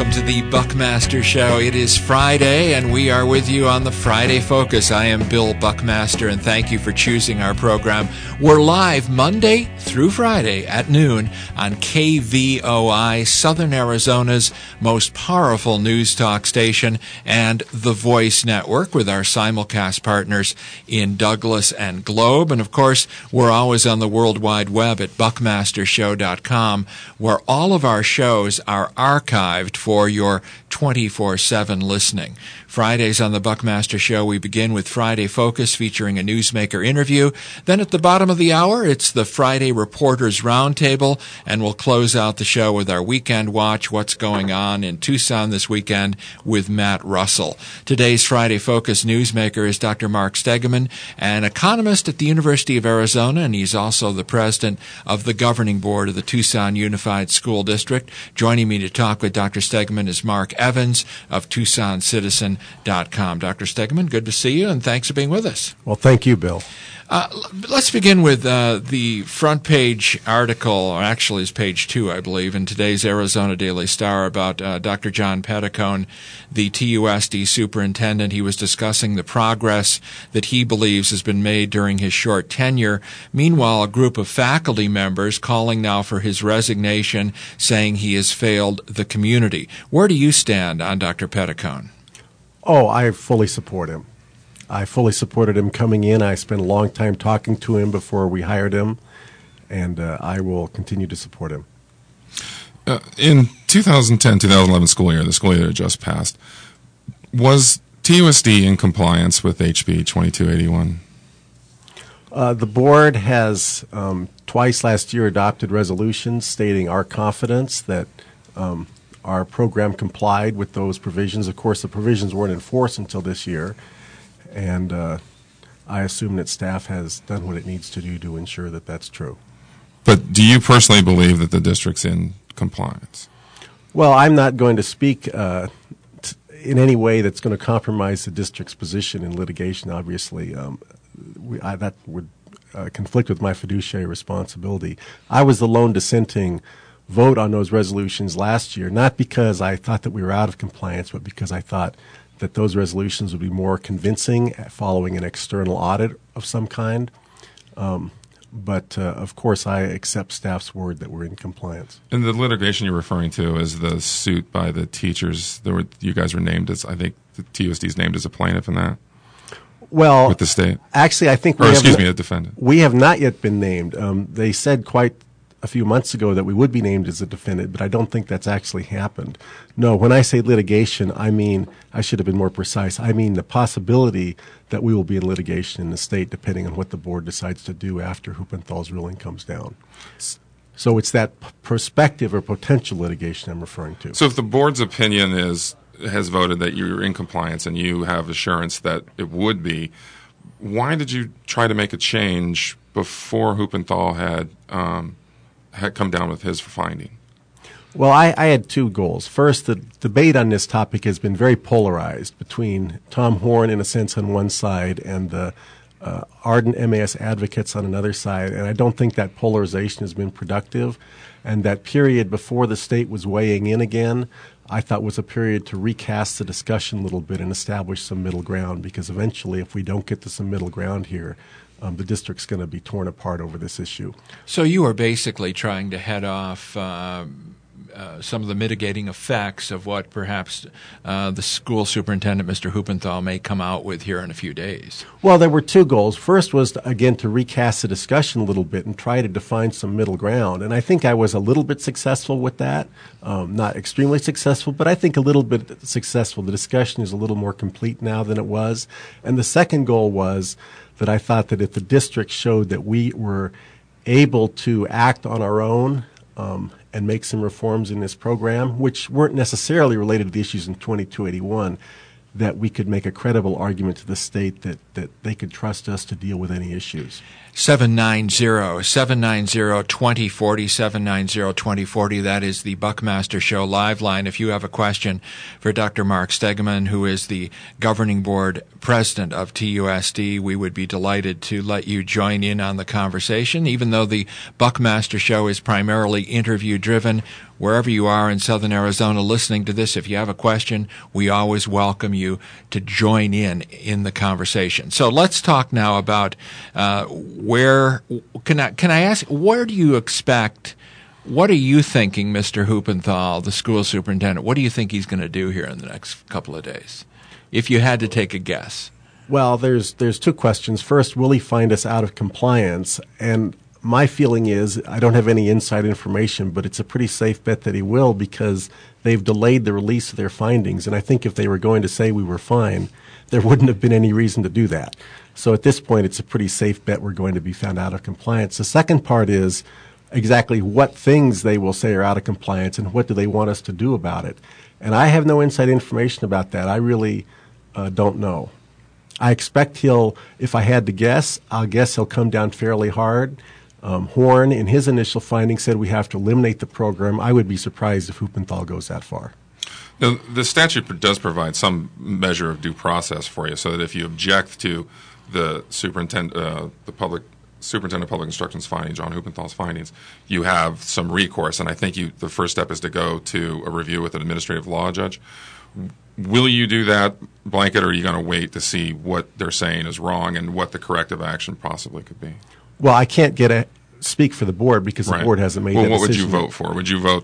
welcome to the Buckmaster Show. It is Friday, and we are with you on the Friday Focus. I am Bill Buckmaster, and thank you for choosing our program. We're live Monday through Friday at noon on KVOI, Southern Arizona's most powerful news talk station, and the Voice Network with our simulcast partners in Douglas and Globe. And, of course, we're always on the World Wide Web at buckmastershow.com, where all of our shows are archived for your 24/7 listening. Fridays on the Buckmaster Show, we begin with Friday Focus featuring a newsmaker interview. Then at the bottom of the hour, it's the Friday Reporters Roundtable, and we'll close out the show with our Weekend Watch, what's going on in Tucson this weekend with Matt Russell. Today's Friday Focus newsmaker is Dr. Mark Stegeman, an economist at the University of Arizona, and he's also the president of the governing board of the Tucson Unified School District. Joining me to talk with Dr. Stegeman is Mark Evans of TucsonCitizen.com. Dr. Stegeman, good to see you, and thanks for being with us. Well, thank you, Bill. Let's begin with the front page article, or actually it's page 2, I believe, in today's Arizona Daily Star about Dr. John Petticone, the TUSD superintendent. He was discussing the progress that he believes has been made during his short tenure. Meanwhile, a group of faculty members calling now for his resignation, saying he has failed the community. Where do you stand on Dr. Petticone? Oh, I fully support him. I fully supported him coming in. I spent a long time talking to him before we hired him, and I will continue to support him. In 2010-2011 school year, the school year that just passed, was TUSD in compliance with HB 2281? The board has twice last year adopted resolutions stating our confidence that our program complied with those provisions. Of course, the provisions weren't enforced until this year. And I assume that staff has done what it needs to do to ensure that that's true. But do you personally believe that the district's in compliance? Well, I'm not going to speak in any way that's going to compromise the district's position in litigation, obviously. That would conflict with my fiduciary responsibility. I was the lone dissenting vote on those resolutions last year, not because I thought that we were out of compliance, but because I thought that those resolutions would be more convincing following an external audit of some kind. But, of course, I accept staff's word that we're in compliance. And the litigation you're referring to is the suit by the teachers. You guys were named as, I think, the TUSD is named as a plaintiff in that? Well, with the state? Actually, I think a defendant. We have not yet been named. They said quite a few months ago that we would be named as a defendant, but I don't think that's actually happened. No, when I say litigation, I mean, I should have been more precise, I mean the possibility that we will be in litigation in the state depending on what the board decides to do after Huppenthal's ruling comes down. So it's that prospective or potential litigation I'm referring to. So if the board's opinion has voted that you're in compliance and you have assurance that it would be, why did you try to make a change before Huppenthal had come down with his finding? Well, I had two goals. First, the debate on this topic has been very polarized between Tom Horn, in a sense, on one side and the ardent MAS advocates on another side, and I don't think that polarization has been productive. And that period before the state was weighing in again, I thought was a period to recast the discussion a little bit and establish some middle ground, because eventually, if we don't get to some middle ground here, the district's going to be torn apart over this issue. So you are basically trying to head off some of the mitigating effects of what perhaps the school superintendent, Mr. Huppenthal, may come out with here in a few days. Well, there were two goals. First was, to recast the discussion a little bit and try to define some middle ground. And I think I was a little bit successful with that. Not extremely successful, but I think a little bit successful. The discussion is a little more complete now than it was. And the second goal was that I thought that if the district showed that we were able to act on our own and make some reforms in this program, which weren't necessarily related to the issues in 2281, that we could make a credible argument to the state that they could trust us to deal with any issues. 790-2040, 790-2040. That is the Buckmaster Show live line. If you have a question for Dr. Mark Stegeman, who is the governing board president of TUSD, we would be delighted to let you join in on the conversation. Even though the Buckmaster Show is primarily interview-driven, wherever you are in southern Arizona listening to this, if you have a question, we always welcome you to join in the conversation. So let's talk now about where can I ask, where do you expect, what are you thinking, Mr. Huppenthal, the school superintendent, what do you think he's going to do here in the next couple of days, if you had to take a guess? Well, there's two questions. First, will he find us out of compliance? And my feeling is, I don't have any inside information, but it's a pretty safe bet that he will, because they've delayed the release of their findings. And I think if they were going to say we were fine, there wouldn't have been any reason to do that. So at this point, it's a pretty safe bet we're going to be found out of compliance. The second part is exactly what things they will say are out of compliance and what do they want us to do about it. And I have no inside information about that. I really don't know. I expect he'll, if I had to guess, I'll guess he'll come down fairly hard. Horn, in his initial findings, said we have to eliminate the program. I would be surprised if Huppenthal goes that far. Now, the statute does provide some measure of due process for you, so that if you object to the superintendent of public instruction's findings, John Huppenthal's findings, you have some recourse. And I think the first step is to go to a review with an administrative law judge. Will you do that blanket, or are you going to wait to see what they're saying is wrong and what the corrective action possibly could be? Well, I can't speak for the board because the board hasn't made that decision. Well, what would you vote for? Would you vote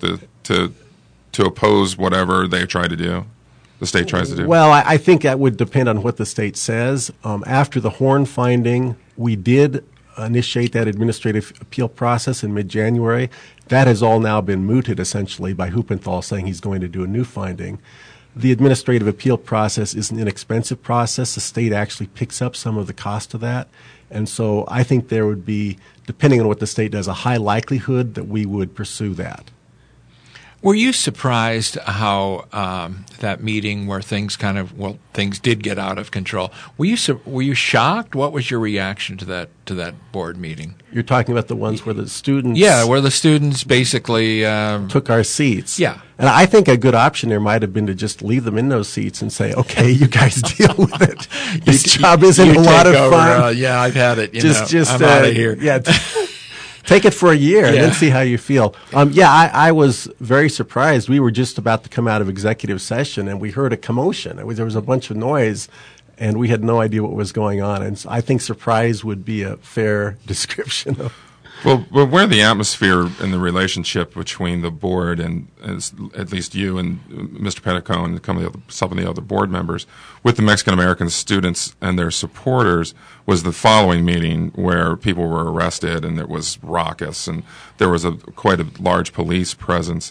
to oppose whatever they try to do, the state tries to do? Well, I think that would depend on what the state says. After the Horn finding, we did initiate that administrative appeal process in mid-January. That has all now been mooted, essentially, by Huppenthal saying he's going to do a new finding. The administrative appeal process is an inexpensive process. The state actually picks up some of the cost of that. And so I think there would be, depending on what the state does, a high likelihood that we would pursue that. Were you surprised how that meeting where things things did get out of control? Were you shocked? What was your reaction to that board meeting? You're talking about the ones where the students... Yeah, where the students basically... took our seats. Yeah. And I think a good option there might have been to just leave them in those seats and say, okay, you guys deal with it. This job isn't a lot of fun. Yeah, I've had it. I'm out of here. Yeah. Take it for a year and then see how you feel. I was very surprised. We were just about to come out of executive session, and we heard a commotion. There was a bunch of noise, and we had no idea what was going on. And I think surprise would be a fair description of. Well, where the atmosphere and the relationship between the board and at least you and Mr. Pettico and some of the other board members with the Mexican-American students and their supporters was the following meeting where people were arrested and it was raucous and there was quite a large police presence.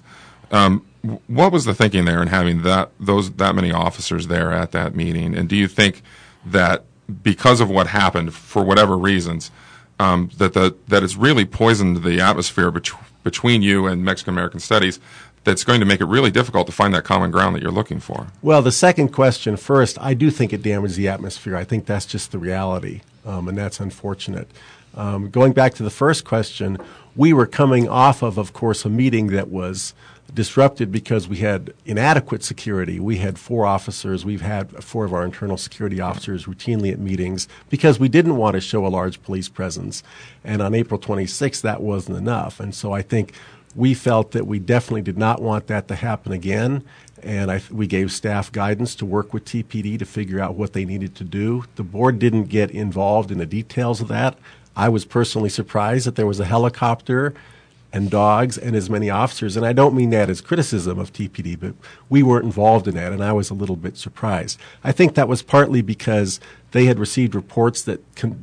What was the thinking there in having that many officers there at that meeting? And do you think that because of what happened, for whatever reasons, that it's really poisoned the atmosphere between you and Mexican-American studies, that's going to make it really difficult to find that common ground that you're looking for? Well, the second question first, I do think it damaged the atmosphere. I think that's just the reality, and that's unfortunate. Going back to the first question, we were coming off of course, a meeting that was disrupted because we had inadequate security. We had 4 officers. We've had 4 of our internal security officers routinely at meetings because we didn't want to show a large police presence. And on April 26th, that wasn't enough. And so I think we felt that we definitely did not want that to happen again. And we gave staff guidance to work with TPD to figure out what they needed to do. The board didn't get involved in the details of that. I was personally surprised that there was a helicopter and dogs and as many officers. And I don't mean that as criticism of TPD, but we weren't involved in that, and I was a little bit surprised. I think that was partly because they had received reports that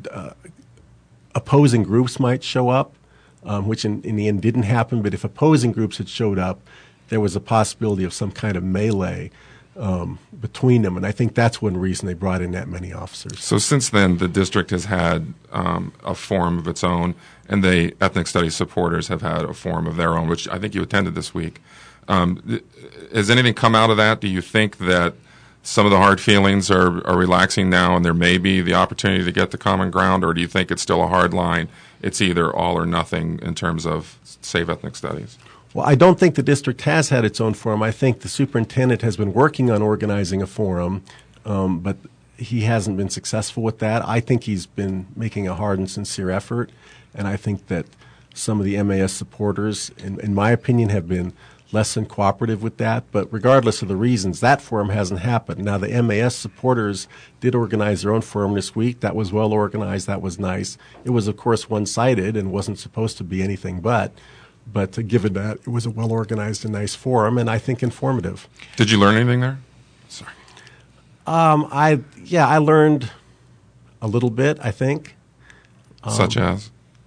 opposing groups might show up, which in the end didn't happen. But if opposing groups had showed up, there was a possibility of some kind of melee between them. And I think that's one reason they brought in that many officers. So since then, the district has had a forum of its own, and the ethnic studies supporters have had a forum of their own, which I think you attended this week. Has anything come out of that? Do you think that some of the hard feelings are relaxing now and there may be the opportunity to get to common ground, or do you think it's still a hard line? It's either all or nothing in terms of Save Ethnic Studies. Well, I don't think the district has had its own forum. I think the superintendent has been working on organizing a forum, but he hasn't been successful with that. I think he's been making a hard and sincere effort, and I think that some of the MAS supporters, in my opinion, have been less than cooperative with that. But regardless of the reasons, that forum hasn't happened. Now, the MAS supporters did organize their own forum this week. That was well organized. That was nice. It was, of course, one-sided and wasn't supposed to be anything but given that, it was a well-organized and nice forum, and I think informative. Did you learn anything there? Sorry. I learned a little bit, I think. Such as?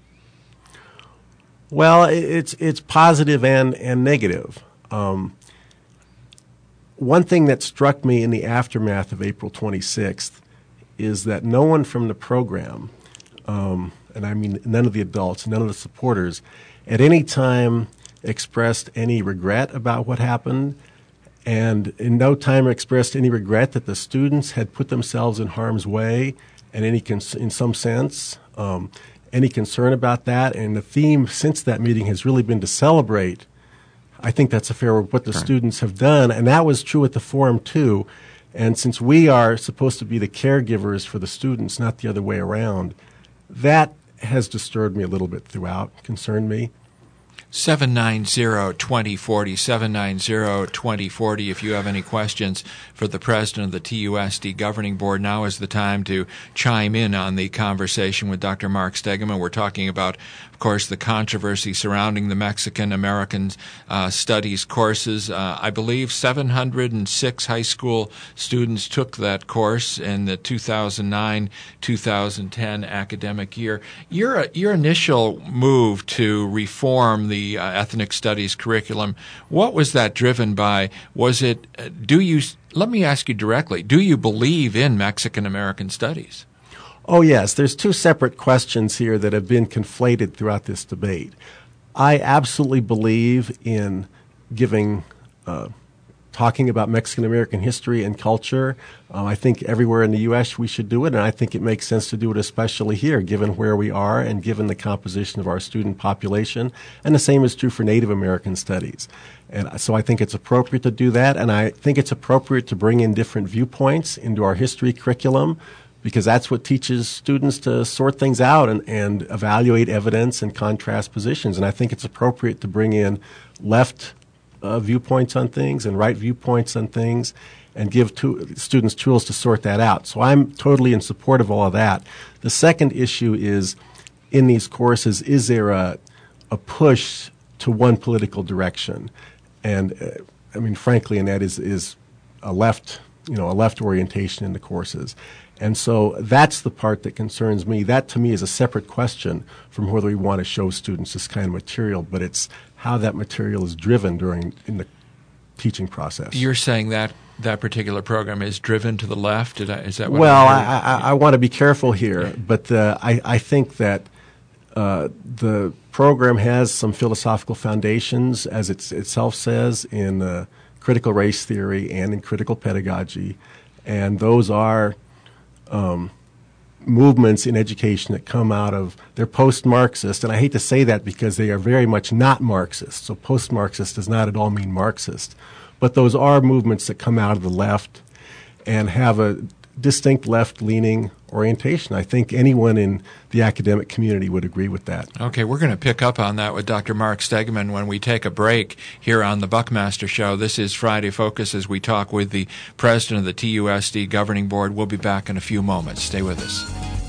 Well, it's positive and negative. One thing that struck me in the aftermath of April 26th is that no one from the program, and I mean none of the adults, none of the supporters, at any time expressed any regret about what happened, and in no time expressed any regret that the students had put themselves in harm's way, and in some sense, any concern about that. And the theme since that meeting has really been to celebrate. I think that's a fair what the students have done, and that was true at the forum too. And since we are supposed to be the caregivers for the students, not the other way around, that has disturbed me a little bit throughout, concerned me. 790-2040, 790-2040. If you have any questions for the president of the TUSD Governing Board, now is the time to chime in on the conversation with Dr. Mark Stegemann. We're talking about, of course, the controversy surrounding the Mexican-American Studies courses. I believe 706 high school students took that course in the 2009-2010 academic year. Your initial move to reform the ethnic studies curriculum, what was that driven by? Was it, let me ask you directly, do you believe in Mexican-American studies? Oh, yes. There's two separate questions here that have been conflated throughout this debate. I absolutely believe in talking about Mexican-American history and culture. I think everywhere in the U.S. we should do it, and I think it makes sense to do it especially here, given where we are and given the composition of our student population. And the same is true for Native American studies. And so I think it's appropriate to do that, and I think it's appropriate to bring in different viewpoints into our history curriculum, because that's what teaches students to sort things out and evaluate evidence and contrast positions. And I think it's appropriate to bring in left viewpoints on things and right viewpoints on things and give students tools to sort that out. So I'm totally in support of all of that. The second issue is, in these courses, is there a push to one political direction? And I mean, frankly, and that is a left orientation in the courses. And so that's the part that concerns me. That, to me, is a separate question from whether we want to show students this kind of material, but it's how that material is driven in the teaching process. You're saying that particular program is driven to the left? Is that what? Well, I want to be careful here, but I think that the program has some philosophical foundations, as it itself says, in critical race theory and in critical pedagogy, and those are movements in education that come out of, they're post-Marxist, and I hate to say that because they are very much not Marxist. So post-Marxist does not at all mean Marxist. But those are movements that come out of the left and have a distinct left-leaning orientation. I think anyone in the academic community would agree with that. Okay, we're going to pick up on that with Dr. Mark Stegemann when we take a break here on the Buckmaster Show. This is Friday Focus as we talk with the president of the TUSD Governing Board. We'll be back in a few moments. Stay with us.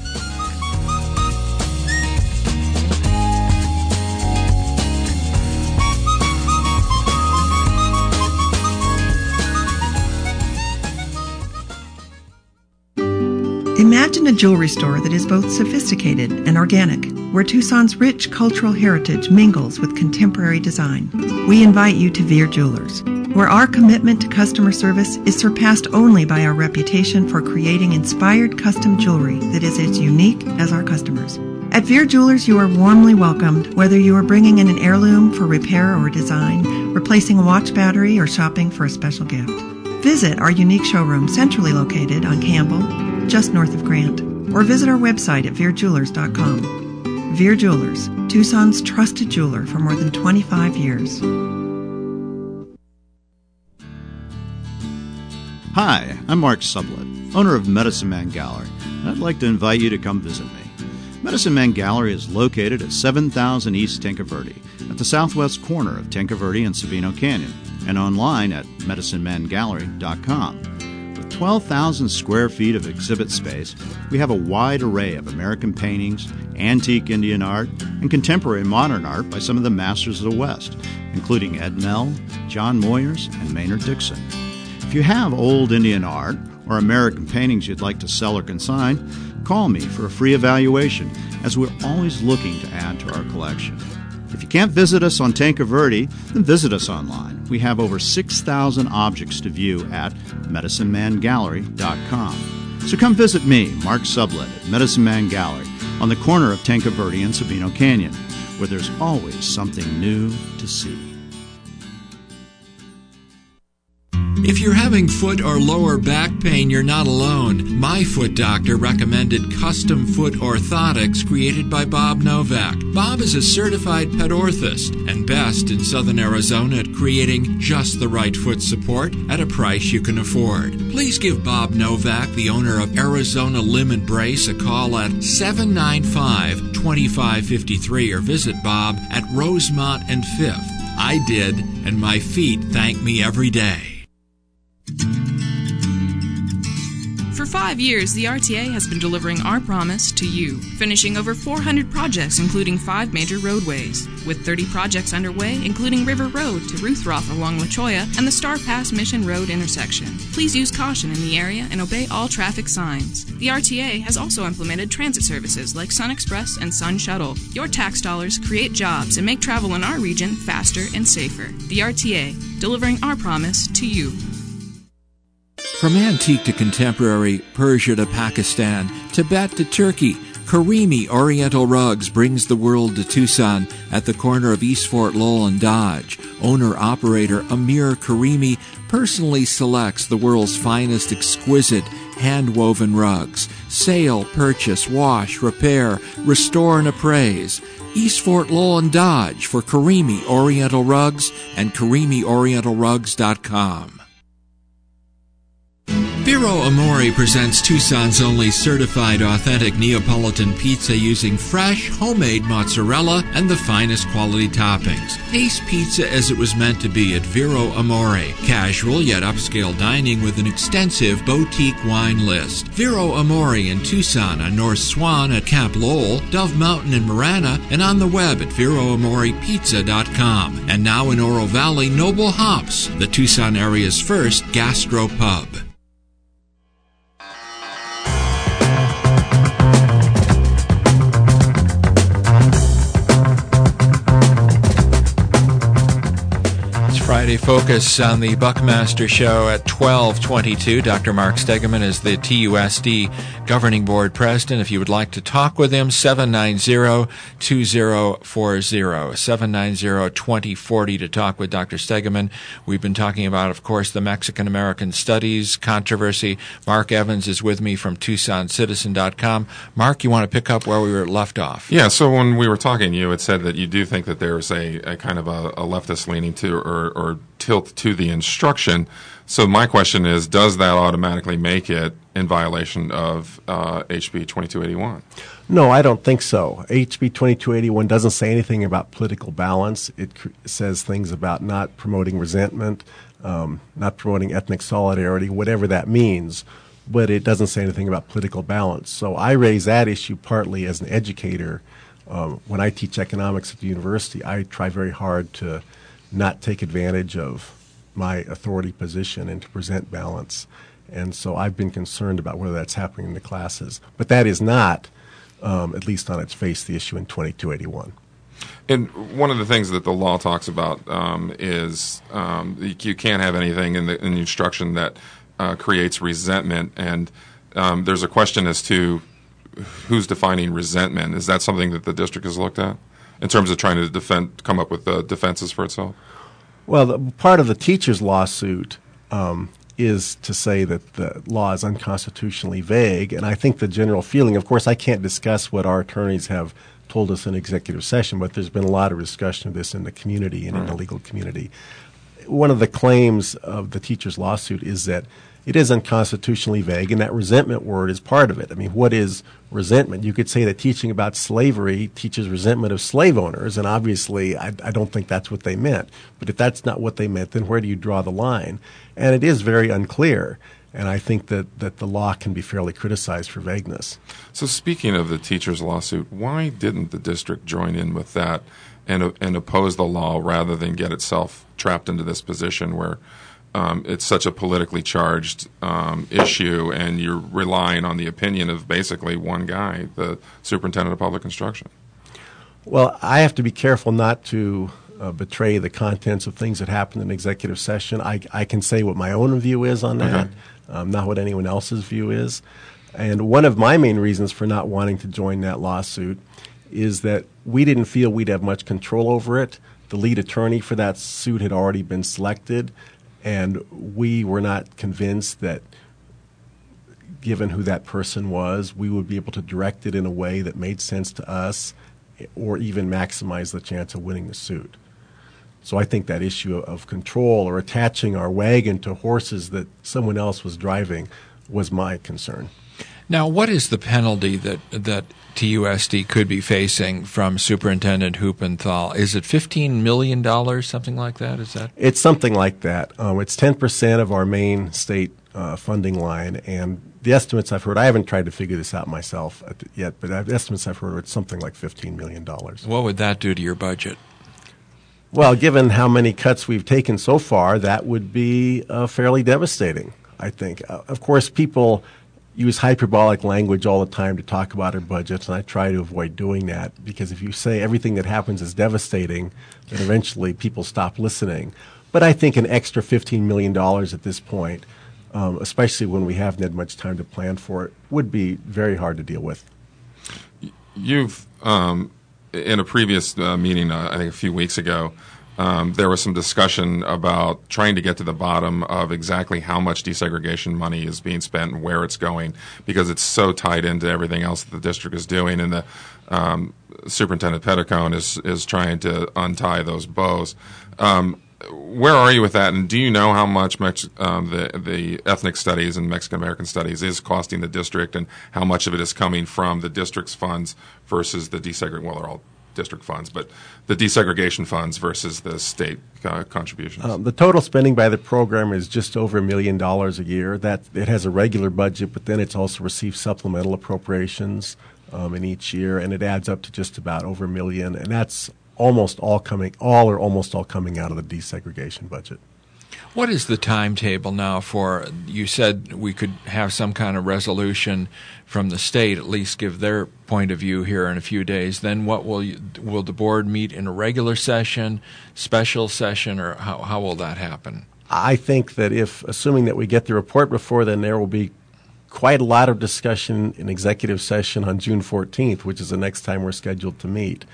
Imagine a jewelry store that is both sophisticated and organic, where Tucson's rich cultural heritage mingles with contemporary design. We invite you to Veer Jewelers, where our commitment to customer service is surpassed only by our reputation for creating inspired custom jewelry that is as unique as our customers. At Veer Jewelers, you are warmly welcomed, whether you are bringing in an heirloom for repair or design, replacing a watch battery, or shopping for a special gift. Visit our unique showroom centrally located on Campbell, just north of Grant, or visit our website at veerjewelers.com. Veer Jewelers, Tucson's trusted jeweler for more than 25 years. Hi, I'm Mark Sublett, owner of Medicine Man Gallery, and I'd like to invite you to come visit me. Medicine Man Gallery is located at 7000 East Tenca Verde, at the southwest corner of Tenca Verde and Sabino Canyon, and online at medicinemangallery.com. With 12,000 square feet of exhibit space, we have a wide array of American paintings, antique Indian art, and contemporary modern art by some of the masters of the West, including Ed Nell, John Moyers, and Maynard Dixon. If you have old Indian art or American paintings you'd like to sell or consign, call me for a free evaluation, as we're always looking to add to our collection. If you can't visit us on Tenca Verde, then visit us online. We have over 6,000 objects to view at medicinemangallery.com. So come visit me, Mark Sublett, at Medicine Man Gallery on the corner of Tenca Verde and Sabino Canyon, where there's always something new to see. If you're having foot or lower back pain, you're not alone. My Foot Doctor recommended custom foot orthotics created by Bob Novak. Bob is a certified pet orthist and best in Southern Arizona at creating just the right foot support at a price you can afford. Please give Bob Novak, the owner of Arizona Limb and Brace, a call at 795-2553 or visit Bob at Rosemont and 5th. I did, and my feet thank me every day. For 5 years, the RTA has been delivering our promise to you, finishing over 400 projects, including 5 major roadways. With 30 projects underway, including River Road to Ruthroth along La Cholla and the Star Pass Mission Road intersection. Please use caution in the area and obey all traffic signs. The RTA has also implemented transit services like Sun Express and Sun Shuttle. Your tax dollars create jobs and make travel in our region faster and safer. The RTA, delivering our promise to you. From antique to contemporary, Persia to Pakistan, Tibet to Turkey, Karimi Oriental Rugs brings the world to Tucson at the corner of East Fort Lowell and Dodge. Owner-operator Amir Karimi personally selects the world's finest exquisite hand-woven rugs. Sale, purchase, wash, repair, restore, and appraise. East Fort Lowell and Dodge for Karimi Oriental Rugs and KarimiOrientalRugs.com. Vero Amore presents Tucson's only certified authentic Neapolitan pizza using fresh, homemade mozzarella and the finest quality toppings. Taste pizza as it was meant to be at Vero Amore. Casual yet upscale dining with an extensive boutique wine list. Vero Amore in Tucson on North Swan at Camp Lowell, Dove Mountain in Marana, and on the web at VeroAmorePizza.com. And now in Oro Valley, Noble Hops, the Tucson area's first gastro pub. Friday Focus on the Buckmaster Show at 12:22. Dr. Mark Stegeman is the TUSD Governing Board President. If you would like to talk with him, 790-2040, 790-2040 to talk with Dr. Stegeman. We've been talking about, of course, the Mexican-American Studies controversy. Mark Evans is with me from TucsonCitizen.com. Mark, you want to pick up where we were left off? Yeah, so when we were talking, you had said that you do think that there's a kind of a leftist leaning to or tilt to the instruction. So my question is, does that automatically make it in violation of HB 2281? No, I don't think so. HB 2281 doesn't say anything about political balance. It says things about not promoting resentment, not promoting ethnic solidarity, whatever that means. But it doesn't say anything about political balance. So I raise that issue partly as an educator. When I teach economics at the university, I try very hard to not take advantage of my authority position and to present balance. And so I've been concerned about whether that's happening in the classes. But that is not, at least on its face, the issue in 2281. And one of the things that the law talks about is you can't have anything in the instruction that creates resentment. And there's a question as to who's defining resentment. Is that something that the district has looked at in terms of trying to come up with defenses for itself? Well, part of the teacher's lawsuit is to say that the law is unconstitutionally vague. And I think the general feeling, of course, I can't discuss what our attorneys have told us in executive session, but there's been a lot of discussion of this in the community and in the legal community. One of the claims of the teacher's lawsuit is that it is unconstitutionally vague, and that resentment word is part of it. I mean, what is resentment? You could say that teaching about slavery teaches resentment of slave owners, and obviously I don't think that's what they meant. But if that's not what they meant, then where do you draw the line? And it is very unclear, and I think that the law can be fairly criticized for vagueness. So speaking of the teachers' lawsuit, why didn't the district join in with that and oppose the law rather than get itself trapped into this position where it's such a politically charged issue, and you're relying on the opinion of basically one guy, the superintendent of public instruction? Well, I have to be careful not to betray the contents of things that happen in executive session. I can say what my own view is on that, not what anyone else's view is. And one of my main reasons for not wanting to join that lawsuit is that we didn't feel we'd have much control over it. The lead attorney for that suit had already been selected, and we were not convinced that, given who that person was, we would be able to direct it in a way that made sense to us or even maximize the chance of winning the suit. So I think that issue of control or attaching our wagon to horses that someone else was driving was my concern. Now, what is the penalty that TUSD could be facing from Superintendent Huppenthal? Is it $15 million, something like that? Is that? It's something like that. It's 10% of our main state funding line, and the estimates I've heard, I haven't tried to figure this out myself yet, but the estimates I've heard, it's something like $15 million. What would that do to your budget? Well, given how many cuts we've taken so far, that would be fairly devastating, I think. Of course, people use hyperbolic language all the time to talk about our budgets, and I try to avoid doing that, because if you say everything that happens is devastating, then eventually people stop listening. But I think an extra $15 million at this point, especially when we haven't had much time to plan for it, would be very hard to deal with. You've, in a previous meeting, I think a few weeks ago, there was some discussion about trying to get to the bottom of exactly how much desegregation money is being spent and where it's going, because it's so tied into everything else that the district is doing, and the Superintendent Petitcone is trying to untie those bows. Where are you with that, and do you know how much the ethnic studies and Mexican American studies is costing the district, and how much of it is coming from the district's funds versus the desegregation? Well, they're all district funds, but the desegregation funds versus the state contributions. The total spending by the program is just over $1 million a year. That it has a regular budget, but then it's also received supplemental appropriations in each year, and it adds up to just about over $1 million, and that's almost all coming out of the desegregation budget. What is the timetable now for, you said we could have some kind of resolution from the state, at least give their point of view here in a few days. Then what will the board meet in a regular session, special session, or how will that happen? I think that assuming that we get the report before then, there will be quite a lot of discussion in executive session on June 14th, which is the next time we're scheduled to meet.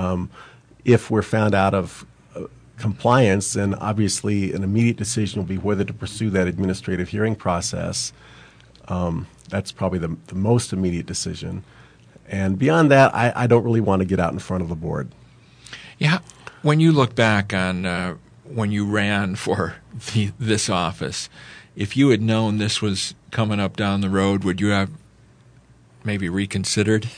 If we're found out of compliance, then obviously an immediate decision will be whether to pursue that administrative hearing process. That's probably the most immediate decision. And beyond that, I don't really want to get out in front of the board. Yeah. When you look back on when you ran for this office, if you had known this was coming up down the road, would you have maybe reconsidered?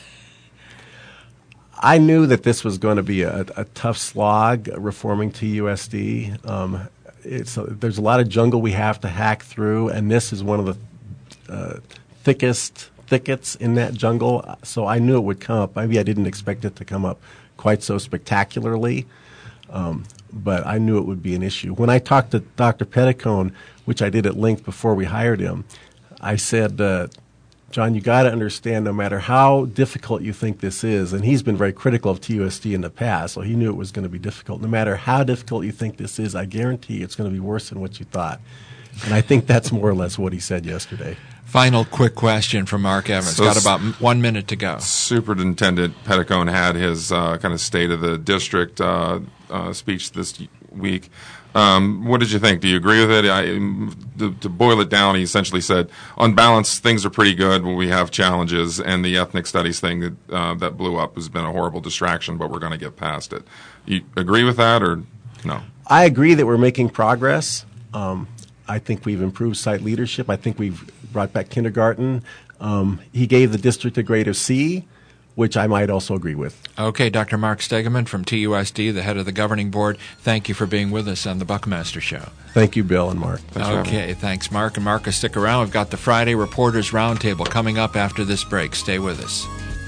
I knew that this was going to be a tough slog, reforming TUSD. There's a lot of jungle we have to hack through, and this is one of the thickest thickets in that jungle. So I knew it would come up. Maybe I didn't expect it to come up quite so spectacularly, but I knew it would be an issue. When I talked to Dr. Petitcone, which I did at length before we hired him, I said, John, you got to understand, no matter how difficult you think this is, and he's been very critical of TUSD in the past, so he knew it was going to be difficult. No matter how difficult you think this is, I guarantee it's going to be worse than what you thought. And I think that's more or less what he said yesterday. Final quick question from Mark Evans. Got about 1 minute to go. Superintendent Petitcone had his kind of State of the District speech this week. What did you think? Do you agree with it? To boil it down, he essentially said, on balance, things are pretty good, but we have challenges, and the ethnic studies thing that blew up has been a horrible distraction, but we're going to get past it. You agree with that, or no? I agree that we're making progress. I think we've improved site leadership. I think we've brought back kindergarten. He gave the district a grade of C, which I might also agree with. Okay, Dr. Mark Stegeman from TUSD, the head of the governing board, thank you for being with us on the Buckmaster Show. Thank you, Bill and Mark. Okay, thanks, Mark. And Marcus, stick around. We've got the Friday Reporters Roundtable coming up after this break. Stay with us.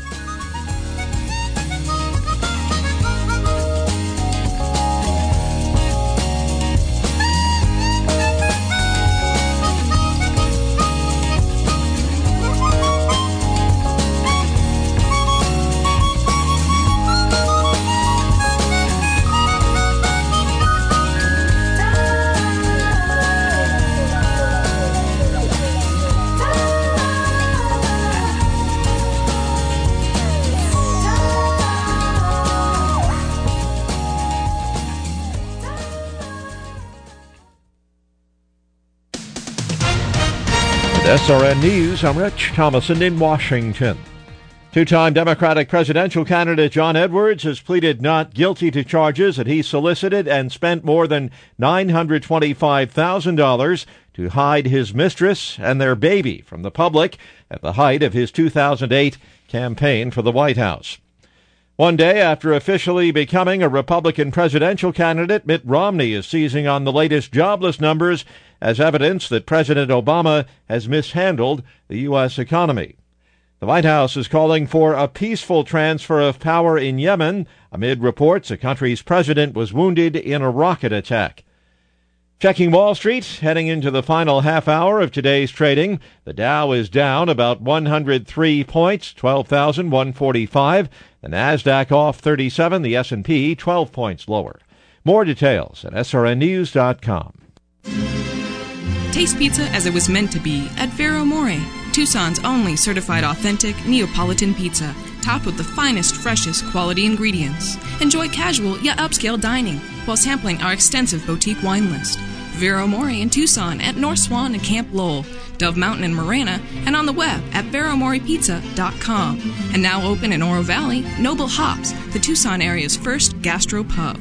SRN News, I'm Rich Thomason in Washington. Two-time Democratic presidential candidate John Edwards has pleaded not guilty to charges that he solicited and spent more than $925,000 to hide his mistress and their baby from the public at the height of his 2008 campaign for the White House. One day after officially becoming a Republican presidential candidate, Mitt Romney is seizing on the latest jobless numbers as evidence that President Obama has mishandled the U.S. economy. The White House is calling for a peaceful transfer of power in Yemen amid reports the country's president was wounded in a rocket attack. Checking Wall Street, heading into the final half hour of today's trading, the Dow is down about 103 points, 12,145. The Nasdaq off 37, the S&P 12 points lower. More details at srnnews.com. Taste pizza as it was meant to be at Vero More, Tucson's only certified authentic Neapolitan pizza, topped with the finest, freshest quality ingredients. Enjoy casual yet upscale dining while sampling our extensive boutique wine list. Vero More in Tucson at North Swan and Camp Lowell, Dove Mountain in Marana, and on the web at veromorepizza.com. And now open in Oro Valley, Noble Hops, the Tucson area's first gastro pub.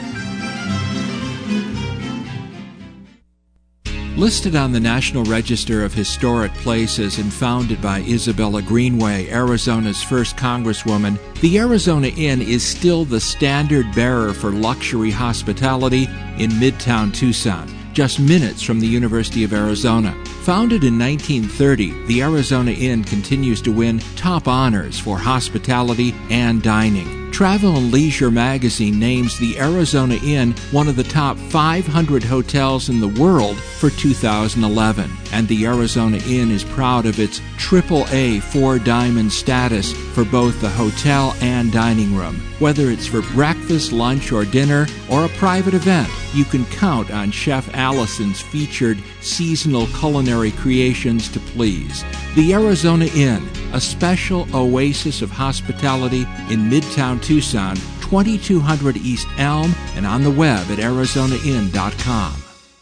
Listed on the National Register of Historic Places and founded by Isabella Greenway, Arizona's first congresswoman, the Arizona Inn is still the standard bearer for luxury hospitality in Midtown Tucson, just minutes from the University of Arizona. Founded in 1930, the Arizona Inn continues to win top honors for hospitality and dining. Travel and Leisure magazine names the Arizona Inn one of the top 500 hotels in the world for 2011. And the Arizona Inn is proud of its AAA 4-diamond status for both the hotel and dining room. Whether it's for breakfast, lunch, or dinner, or a private event, you can count on Chef Allison's featured seasonal culinary creations to please. The Arizona Inn, a special oasis of hospitality in Midtown Tucson, 2200 East Elm, and on the web at arizonainn.com.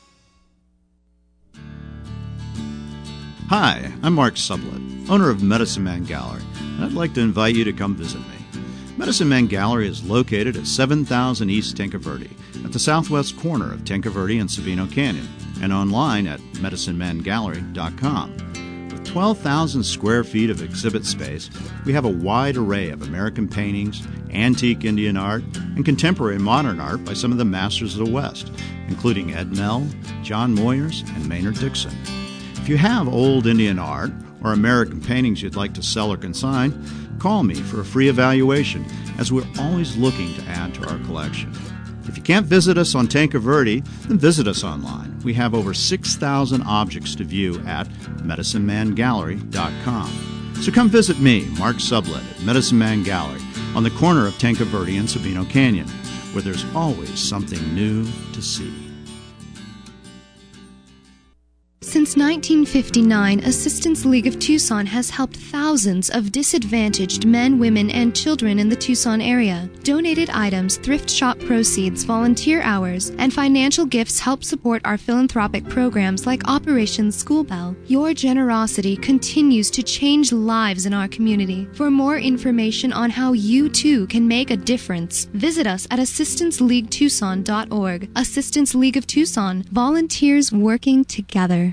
Hi, I'm Mark Sublett, owner of Medicine Man Gallery, and I'd like to invite you to come visit me. Medicine Man Gallery is located at 7000 East Tinker Verde, at the southwest corner of Tinker Verde and Sabino Canyon, and online at medicinemangallery.com. With 12,000 square feet of exhibit space, we have a wide array of American paintings, antique Indian art, and contemporary modern art by some of the masters of the West, including Ed Mell, John Moyers, and Maynard Dixon. If you have old Indian art or American paintings you'd like to sell or consign, call me for a free evaluation, as we're always looking to add to our collection. If you can't visit us on Tinker Verde, then visit us online. We have over 6,000 objects to view at medicinemangallery.com. So come visit me, Mark Sublett, at Medicine Man Gallery on the corner of Tinker Verde and Sabino Canyon, where there's always something new to see. Since 1959, Assistance League of Tucson has helped thousands of disadvantaged men, women, and children in the Tucson area. Donated items, thrift shop proceeds, volunteer hours, and financial gifts help support our philanthropic programs like Operation School Bell. Your generosity continues to change lives in our community. For more information on how you too can make a difference, visit us at assistanceleaguetucson.org. Assistance League of Tucson, volunteers working together.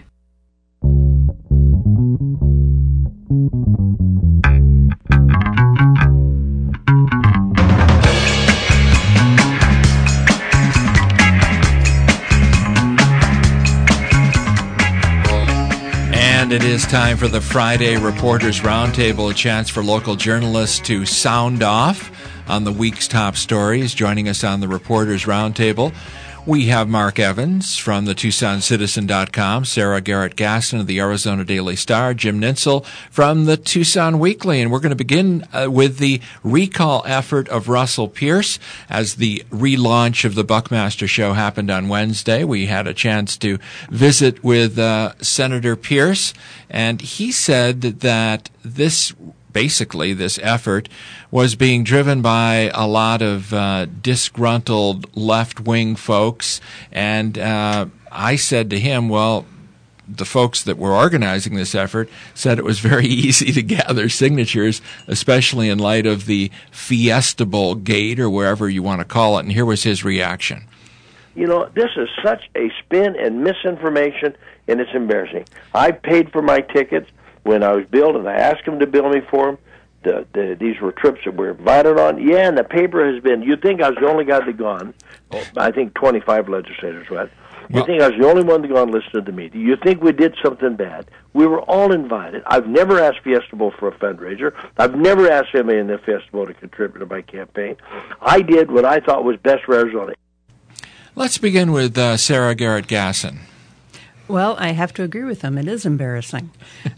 And it is time for the Friday Reporters Roundtable, a chance for local journalists to sound off on the week's top stories. Joining us on the Reporters Roundtable, we have Mark Evans from the TucsonCitizen.com, Sarah Garrett-Gasson of the Arizona Daily Star, Jim Nintzel from the Tucson Weekly. And we're going to begin with the recall effort of Russell Pierce. As the relaunch of the Buckmaster Show happened on Wednesday, we had a chance to visit with Senator Pierce, and he said that this effort was being driven by a lot of disgruntled left-wing folks. And I said to him, well, the folks that were organizing this effort said it was very easy to gather signatures, especially in light of the Fiesta Bowl gate, or wherever you want to call it. And here was his reaction. You know, this is such a spin and misinformation, and it's embarrassing. I paid for my tickets when I was billed, and I asked them to bill me for them. These were trips that we're invited on. Yeah, and the paper has been, you'd think I was the only guy that gone. I think 25 legislators went. You think I was the only one that gone listened to the meeting. You think we did something bad. We were all invited. I've never asked Fiesta Bowl for a fundraiser. I've never asked anybody in the Fiesta Bowl to contribute to my campaign. I did what I thought was best for Arizona. Let's begin with Sarah Garrett-Gasson. Well, I have to agree with him. It is embarrassing.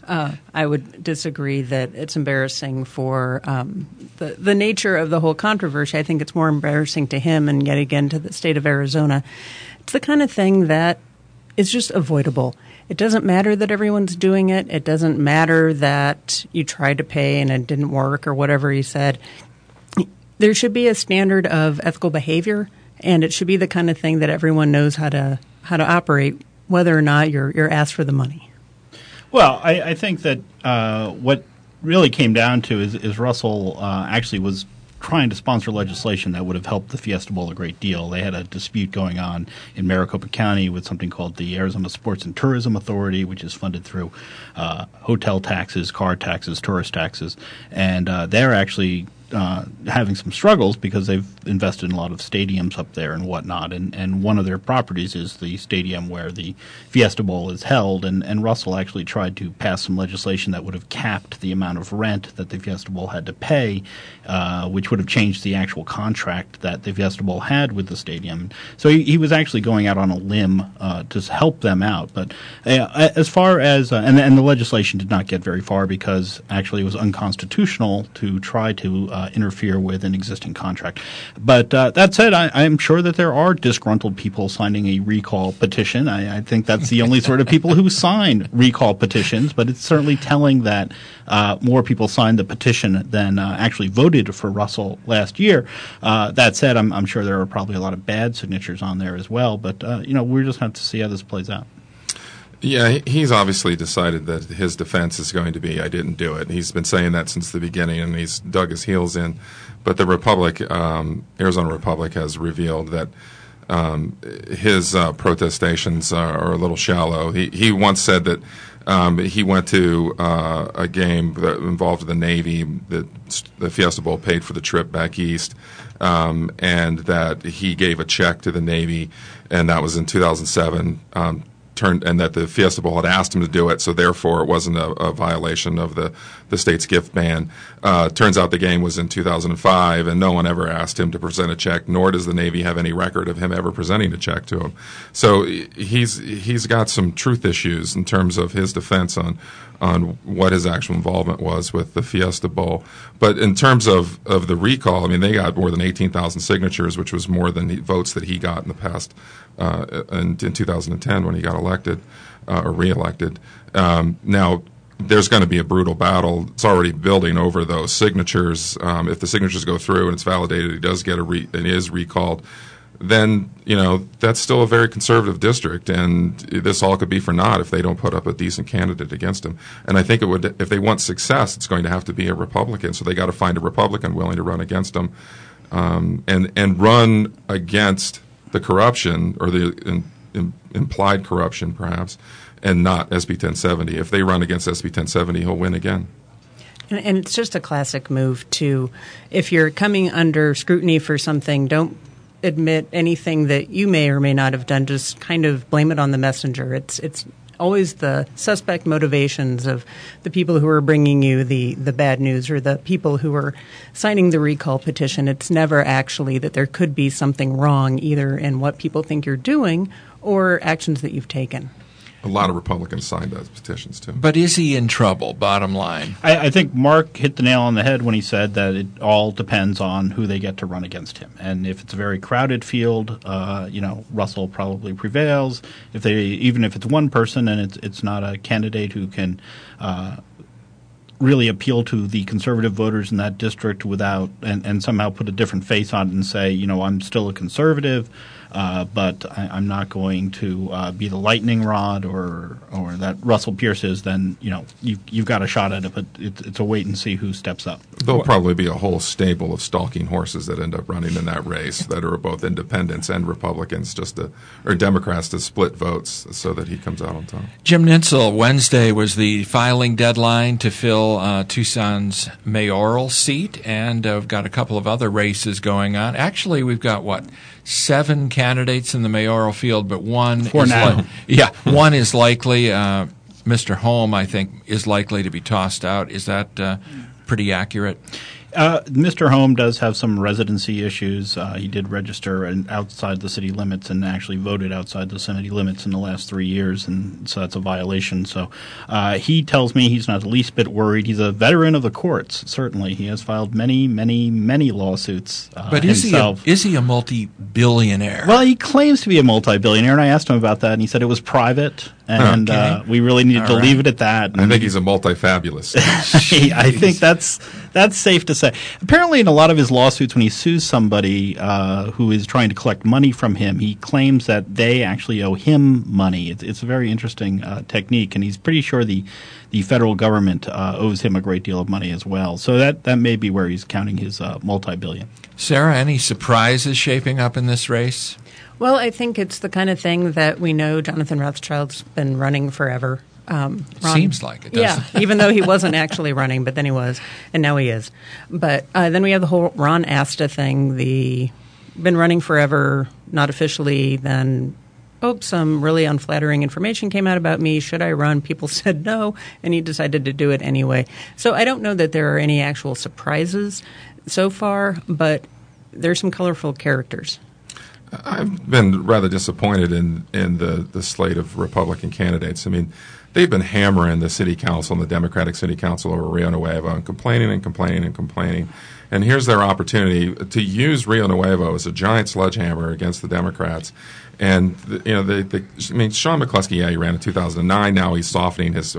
I would disagree that it's embarrassing for the nature of the whole controversy. I think it's more embarrassing to him and yet again to the state of Arizona. It's the kind of thing that is just avoidable. It doesn't matter that everyone's doing it. It doesn't matter that you tried to pay and it didn't work or whatever he said. There should be a standard of ethical behavior, and it should be the kind of thing that everyone knows how to operate, whether or not you're asked for the money. Well, I think that what really came down to is Russell actually was trying to sponsor legislation that would have helped the Fiesta Bowl a great deal. They had a dispute going on in Maricopa County with something called the Arizona Sports and Tourism Authority, which is funded through hotel taxes, car taxes, tourist taxes, and they're actually having some struggles because they've invested in a lot of stadiums up there and whatnot, and one of their properties is the stadium where the Fiesta Bowl is held, and Russell actually tried to pass some legislation that would have capped the amount of rent that the Fiesta Bowl had to pay, which would have changed the actual contract that the Fiesta Bowl had with the stadium. So he was actually going out on a limb to help them out, but as far as and the legislation did not get very far because actually it was unconstitutional to try to interfere with an existing contract. But that said, I'm sure that there are disgruntled people signing a recall petition. I think that's the only sort of people who sign recall petitions, but it's certainly telling that more people signed the petition than actually voted for Russell last year. That said, I'm sure there are probably a lot of bad signatures on there as well, but we just have to see how this plays out. Yeah, he's obviously decided that his defense is going to be, I didn't do it. He's been saying that since the beginning, and he's dug his heels in. But the Republic, Arizona Republic, has revealed that his protestations are a little shallow. He once said that he went to a game that involved the Navy, that the Fiesta Bowl paid for the trip back east, and that he gave a check to the Navy, and that was in 2007, and that the Fiesta Bowl had asked him to do it, so therefore it wasn't a violation of the state's gift ban. Turns out the game was in 2005, and no one ever asked him to present a check, nor does the Navy have any record of him ever presenting a check to him. So he's got some truth issues in terms of his defense on what his actual involvement was with the Fiesta Bowl. But in terms of the recall, I mean, they got more than 18,000 signatures, which was more than the votes that he got in the past in 2010 when he got elected or reelected. Now, there's going to be a brutal battle. It's already building over those signatures. If the signatures go through and it's validated, he does get and is recalled, then, that's still a very conservative district, and this all could be for naught if they don't put up a decent candidate against him. And I think if they want success, it's going to have to be a Republican. So they got to find a Republican willing to run against him, and run against the corruption or the implied corruption, perhaps, and not SB 1070. If they run against SB 1070, he'll win again. And it's just a classic move to, if you're coming under scrutiny for something, don't admit anything that you may or may not have done. Just kind of blame it on the messenger. It's always the suspect motivations of the people who are bringing you the bad news or the people who are signing the recall petition. It's never actually that there could be something wrong either in what people think you're doing or actions that you've taken. A lot of Republicans signed those petitions, too. But is he in trouble, bottom line? I think Mark hit the nail on the head when he said that it all depends on who they get to run against him. And if it's a very crowded field, Russell probably prevails. Even if it's one person and it's not a candidate who can really appeal to the conservative voters in that district without and somehow put a different face on it and say, I'm still a conservative, but I'm not going to be the lightning rod or that Russell Pierce is, then you've got a shot at it, but it's a wait and see who steps up. There'll probably be a whole stable of stalking horses that end up running in that race that are both independents and Republicans or Democrats to split votes so that he comes out on top. Jim Nitzel, Wednesday was the filing deadline to fill Tucson's mayoral seat, and we've got a couple of other races going on. Actually, we've got 7 candidates in the mayoral field, but one one is likely. Mr. Holm, I think, is likely to be tossed out. Is that pretty accurate? Mr. Holm does have some residency issues. He did register outside the city limits and actually voted outside the city limits in the last 3 years, and so that's a violation. So he tells me he's not the least bit worried. He's a veteran of the courts, certainly. He has filed many, many, many lawsuits but himself. Is he a multi-billionaire? Well, he claims to be a multi-billionaire, and I asked him about that, and he said it was private. And we really needed to leave it at that. I think he's a multi-fabulous. I think that's safe to say. Apparently, in a lot of his lawsuits, when he sues somebody who is trying to collect money from him, he claims that they actually owe him money. It's a very interesting technique, and he's pretty sure the federal government owes him a great deal of money as well. So that may be where he's counting his multi-billion. Sarah, any surprises shaping up in this race? Well, I think it's the kind of thing that we know Jonathan Rothschild's been running forever. Seems like it, doesn't it? Yeah, even though he wasn't actually running, but then he was, and now he is. But then we have the whole Ron Asta thing, been running forever, not officially, then some really unflattering information came out about me. Should I run? People said no, and he decided to do it anyway. So I don't know that there are any actual surprises so far, but there's some colorful characters. I've been rather disappointed in the slate of Republican candidates. I mean, they've been hammering the city council and the Democratic city council over Rio Nuevo and complaining. And here's their opportunity to use Rio Nuevo as a giant sledgehammer against the Democrats. And Sean McCluskey, he ran in 2009. Now he's softening his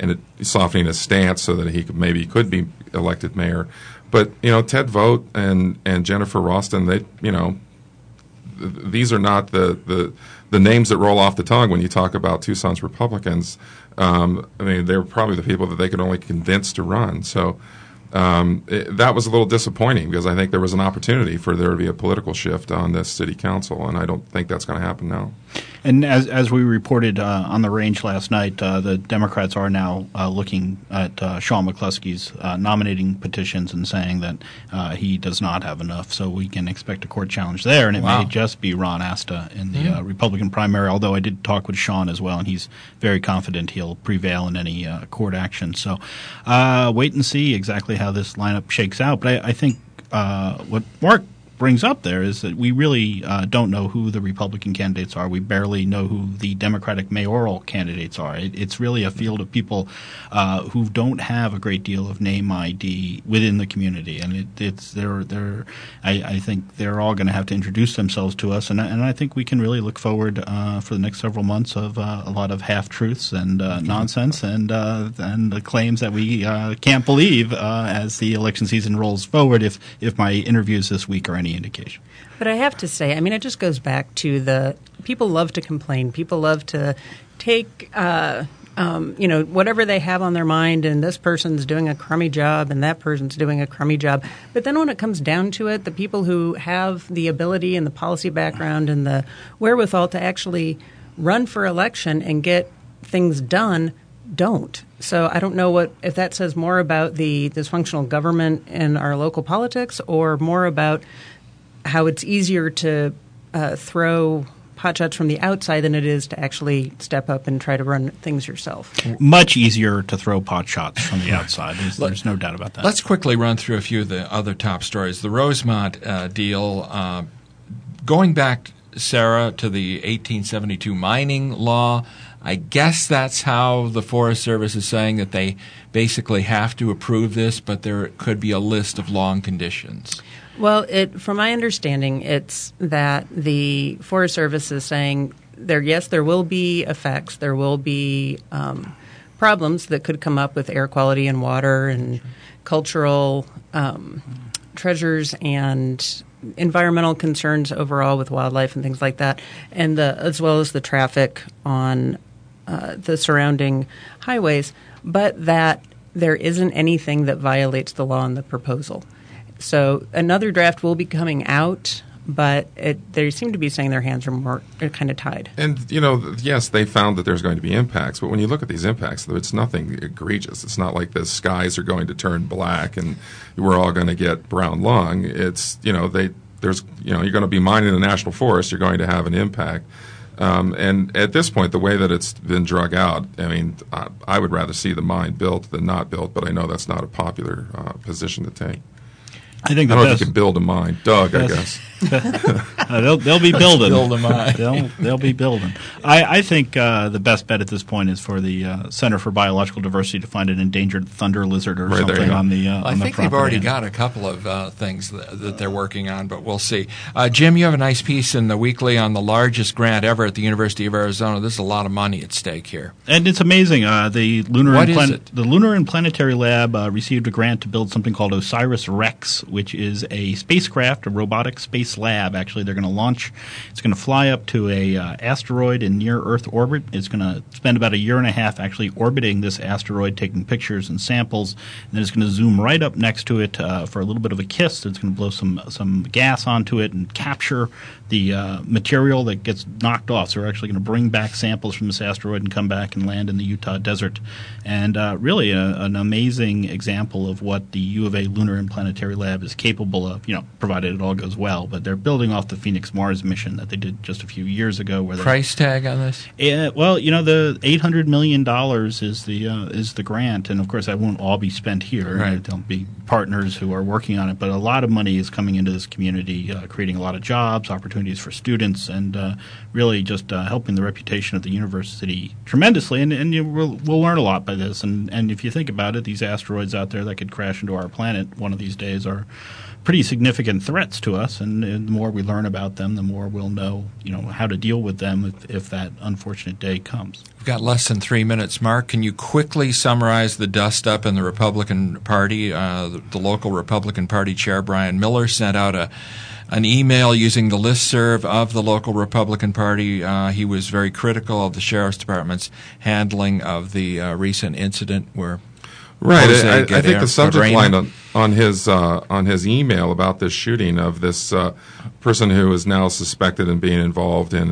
stance so that he could be elected mayor. But Ted Vogt and Jennifer Ralston, these are not the names that roll off the tongue when you talk about Tucson's Republicans. They're probably the people that they could only convince to run. So that was a little disappointing because I think there was an opportunity for there to be a political shift on this city council, and I don't think that's going to happen now. And as we reported on the range last night, the Democrats are now looking at Sean McCluskey's nominating petitions and saying that he does not have enough. So we can expect a court challenge there, and it may just be Ron Asta in the Republican primary, although I did talk with Sean as well, and he's very confident he'll prevail in any court action. So wait and see exactly how this lineup shakes out. But I think what Mark brings up there is that we really don't know who the Republican candidates are. We barely know who the Democratic mayoral candidates are. It's really a field of people who don't have a great deal of name ID within the community, and I think they're all going to have to introduce themselves to us, and I think we can really look forward for the next several months of a lot of half-truths and nonsense and the claims that we can't believe as the election season rolls forward, if my interviews this week are any indication. But I have to say, I mean, it just goes back to the people love to complain. People love to take whatever they have on their mind, and this person's doing a crummy job and that person's doing a crummy job. But then when it comes down to it, the people who have the ability and the policy background and the wherewithal to actually run for election and get things done don't. So I don't know if that says more about the dysfunctional government in our local politics or more about how it's easier to throw potshots from the outside than it is to actually step up and try to run things yourself. Much easier to throw potshots from the outside. There's no doubt about that. Let's quickly run through a few of the other top stories. The Rosemont deal, going back, Sarah, to the 1872 mining law, I guess that's how the Forest Service is saying that they basically have to approve this, but there could be a list of long conditions. Well, from my understanding, it's that the Forest Service is saying there will be effects. There will be problems that could come up with air quality and water and cultural treasures and environmental concerns overall with wildlife and things like that, and as well as the traffic on the surrounding highways, but that there isn't anything that violates the law in the proposal. So another draft will be coming out, but they seem to be saying their hands are kind of tied. And, yes, they found that there's going to be impacts, but when you look at these impacts, it's nothing egregious. It's not like the skies are going to turn black and we're all going to get brown lung. It's, you're going to be mining the national forest, you're going to have an impact. And at this point, the way that it's been drug out, I mean, I would rather see the mine built than not built, but I know that's not a popular position to take. I think I don't know if you can build a mine. Doug, I guess. They'll be building. Build a mine. They'll be building. I think the best bet at this point is for the Center for Biological Diversity to find an endangered thunder lizard or something on the I think they've already got a couple of things that they're working on, but we'll see. Jim, you have a nice piece in the Weekly on the largest grant ever at the University of Arizona. There's a lot of money at stake here. And it's amazing. The Lunar and Planetary Lab received a grant to build something called OSIRIS-REx, which is a spacecraft, a robotic space lab. Actually, they're going to launch. It's going to fly up to a asteroid in near Earth orbit. It's going to spend about a year and a half actually orbiting this asteroid, taking pictures and samples. And then it's going to zoom right up next to it for a little bit of a kiss. It's going to blow some gas onto it and capture the material that gets knocked off. So we're actually going to bring back samples from this asteroid and come back and land in the Utah desert. And really an amazing example of what the U of A Lunar and Planetary Lab is capable of, provided it all goes well. But they're building off the Phoenix Mars mission that they did just a few years ago. Price tag on this? Well, the $800 million is the grant, and of course that won't all be spent here. Right. There'll be partners who are working on it, but a lot of money is coming into this community, creating a lot of jobs, opportunities for students, and really just helping the reputation of the university tremendously. And we'll learn a lot by this. And if you think about it, these asteroids out there that could crash into our planet one of these days are pretty significant threats to us, and the more we learn about them, the more we'll know, how to deal with them if that unfortunate day comes. We've got less than 3 minutes, Mark. Can you quickly summarize the dust-up in the Republican Party? The local Republican Party chair, Brian Miller, sent out an email using the listserv of the local Republican Party. He was very critical of the Sheriff's Department's handling of the recent incident where Right. I think the subject line on his email about this shooting of this person who is now suspected in being involved in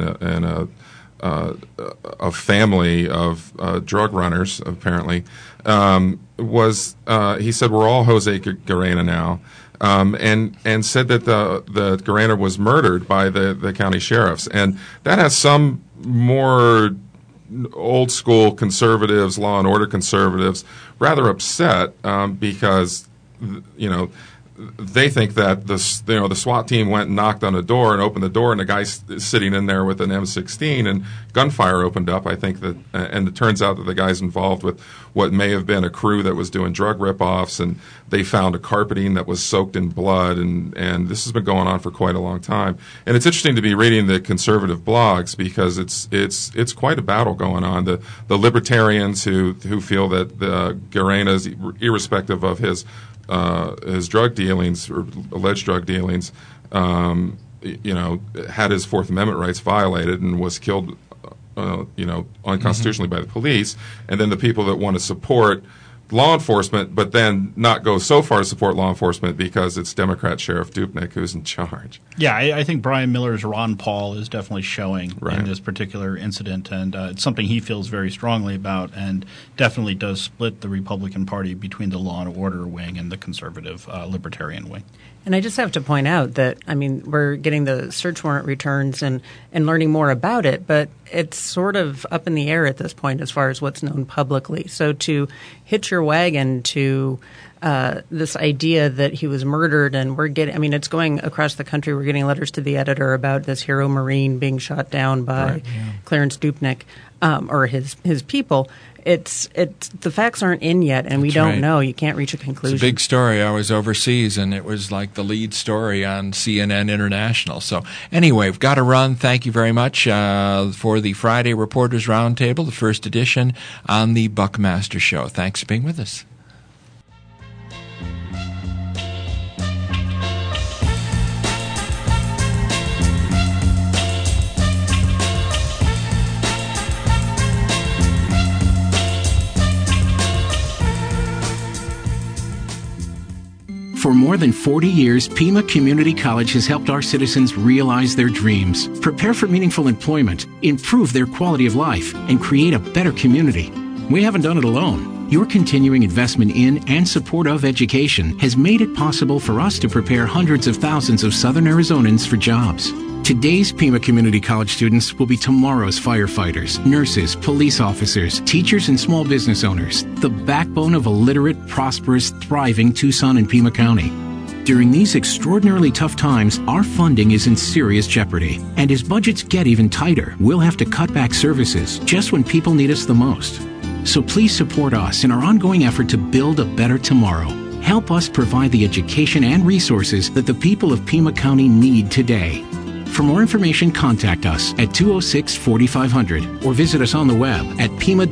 a family of drug runners, apparently, was he said we're all Jose Guarena now, and said that the Guarena was murdered by the county sheriffs, and that has some more old school conservatives, law and order conservatives, rather upset because they think that the SWAT team went and knocked on a door and opened the door, and the guy's sitting in there with an M16, and gunfire opened up. I think that, and it turns out that the guy's involved with what may have been a crew that was doing drug ripoffs, and they found a carpeting that was soaked in blood, and this has been going on for quite a long time. And it's interesting to be reading the conservative blogs because it's quite a battle going on. The libertarians who feel that Guarena's, irrespective of his drug dealings or alleged drug dealings, had his Fourth Amendment rights violated and was killed, unconstitutionally by the police. And then the people that want to support law enforcement, but then not go so far to support law enforcement because it's Democrat Sheriff Dupnik who's in charge. Yeah, I think Brian Miller's Ron Paul is definitely showing in this particular incident, and it's something he feels very strongly about, and definitely does split the Republican Party between the law and order wing and the conservative libertarian wing. And I just have to point out that, we're getting the search warrant returns and learning more about it, but it's sort of up in the air at this point as far as what's known publicly. So to hitch your wagon to this idea that he was murdered, and we're getting, it's going across the country. We're getting letters to the editor about this hero Marine being shot down by Clarence Dupnik or his people. It's the facts aren't in yet, and we don't know. You can't reach a conclusion. It's a big story. I was overseas, and it was like the lead story on CNN International. So anyway, we've got to run. Thank you very much for the Friday Reporters Roundtable, the first edition on the Buckmaster Show. Thanks for being with us. For more than 40 years, Pima Community College has helped our citizens realize their dreams, prepare for meaningful employment, improve their quality of life, and create a better community. We haven't done it alone. Your continuing investment in and support of education has made it possible for us to prepare hundreds of thousands of Southern Arizonans for jobs. Today's Pima Community College students will be tomorrow's firefighters, nurses, police officers, teachers, and small business owners, the backbone of a literate, prosperous, thriving Tucson and Pima County. During these extraordinarily tough times, our funding is in serious jeopardy. And as budgets get even tighter, we'll have to cut back services just when people need us the most. So please support us in our ongoing effort to build a better tomorrow. Help us provide the education and resources that the people of Pima County need today. For more information, contact us at 206-4500 or visit us on the web at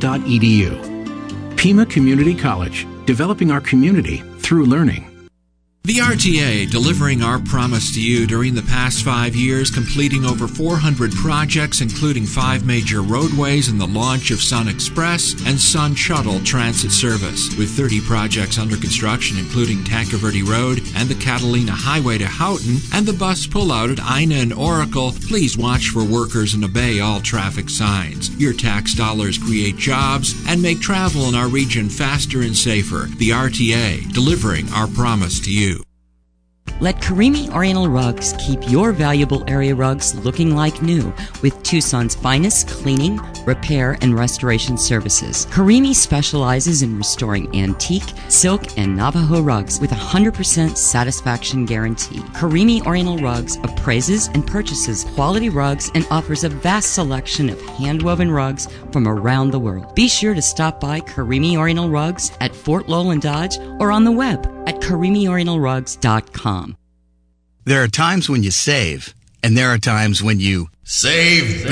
pima.edu. Pima Community College, developing our community through learning. The RTA, delivering our promise to you during the past 5 years, completing over 400 projects, including 5 major roadways and the launch of Sun Express and Sun Shuttle transit service. With 30 projects under construction, including Tanque Verde Road and the Catalina Highway to Houghton and the bus pullout at Ina and Oracle, please watch for workers and obey all traffic signs. Your tax dollars create jobs and make travel in our region faster and safer. The RTA, delivering our promise to you. Let Karimi Oriental Rugs keep your valuable area rugs looking like new with Tucson's finest cleaning, repair, and restoration services. Karimi specializes in restoring antique, silk, and Navajo rugs with 100% satisfaction guarantee. Karimi Oriental Rugs appraises and purchases quality rugs and offers a vast selection of hand-woven rugs from around the world. Be sure to stop by Karimi Oriental Rugs at Fort Lowell and Dodge or on the web at KarimiOrientalRugs.com. There are times when you save, and there are times when you save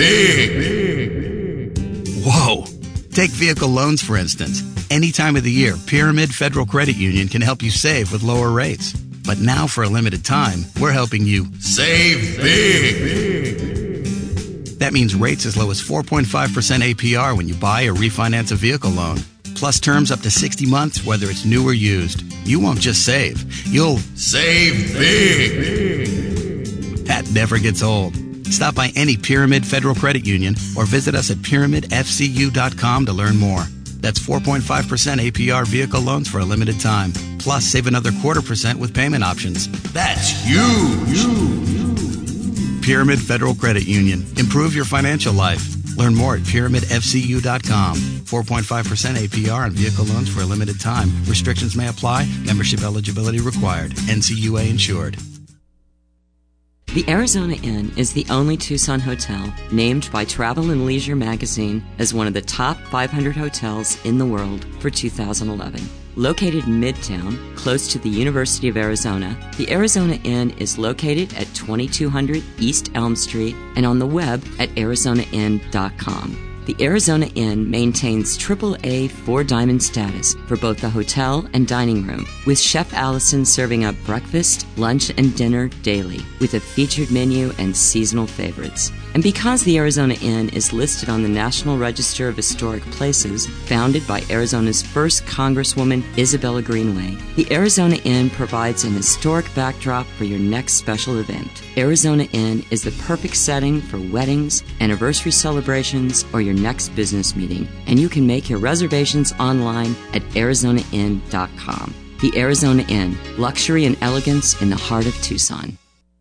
big. Whoa! Take vehicle loans, for instance. Any time of the year, Pyramid Federal Credit Union can help you save with lower rates. But now, for a limited time, we're helping you save big. That means rates as low as 4.5% APR when you buy or refinance a vehicle loan. Plus terms up to 60 months, whether it's new or used. You won't just save. You'll save big. That never gets old. Stop by any Pyramid Federal Credit Union or visit us at pyramidfcu.com to learn more. That's 4.5% APR vehicle loans for a limited time. Plus, save another 0.25% with payment options. That's huge. Pyramid Federal Credit Union. Improve your financial life. Learn more at pyramidfcu.com. 4.5% APR on vehicle loans for a limited time. Restrictions may apply. Membership eligibility required. NCUA insured. The Arizona Inn is the only Tucson hotel named by Travel and Leisure magazine as one of the top 500 hotels in the world for 2011. Located in Midtown, close to the University of Arizona, the Arizona Inn is located at 2200 East Elm Street and on the web at arizonainn.com. The Arizona Inn maintains AAA 4-diamond status for both the hotel and dining room, with Chef Allison serving up breakfast, lunch, and dinner daily, with a featured menu and seasonal favorites. And because the Arizona Inn is listed on the National Register of Historic Places, founded by Arizona's first Congresswoman Isabella Greenway, the Arizona Inn provides an historic backdrop for your next special event. Arizona Inn is the perfect setting for weddings, anniversary celebrations, or your next business meeting, and you can make your reservations online at arizonainn.com. The Arizona Inn, luxury and elegance in the heart of Tucson.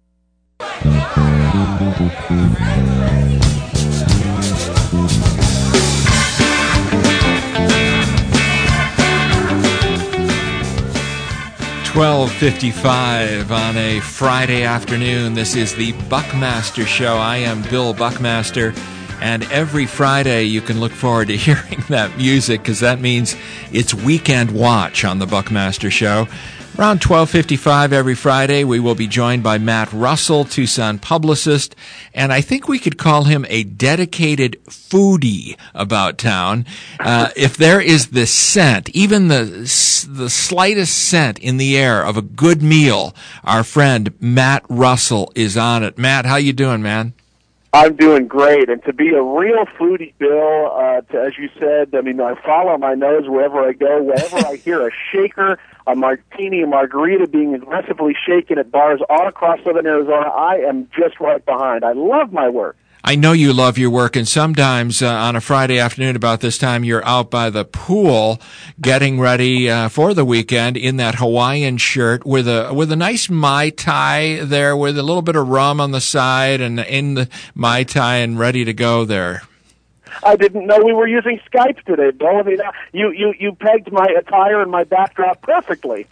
12:55 on a Friday afternoon. This is the Buckmaster Show. I am Bill Buckmaster, and every Friday you can look forward to hearing that music because that means it's Weekend Watch on the Buckmaster Show. Around 12:55 every Friday, we will be joined by Matt Russell, Tucson publicist, and I think we could call him a dedicated foodie about town. If there is the scent, even the slightest scent in the air of a good meal, our friend Matt Russell is on it. Matt, how you doing, man? I'm doing great, and to be a real foodie, Bill, as you said, I mean, I follow my nose wherever I go. Wherever I hear a shaker, a martini, a margarita being aggressively shaken at bars all across southern Arizona, I am just right behind. I love my work. I know you love your work, and sometimes on a Friday afternoon about this time, you're out by the pool getting ready for the weekend in that Hawaiian shirt with a nice Mai Tai there with a little bit of rum on the side and in the Mai Tai and ready to go there. I didn't know we were using Skype today, Bill. I mean, you pegged my attire and my backdrop perfectly.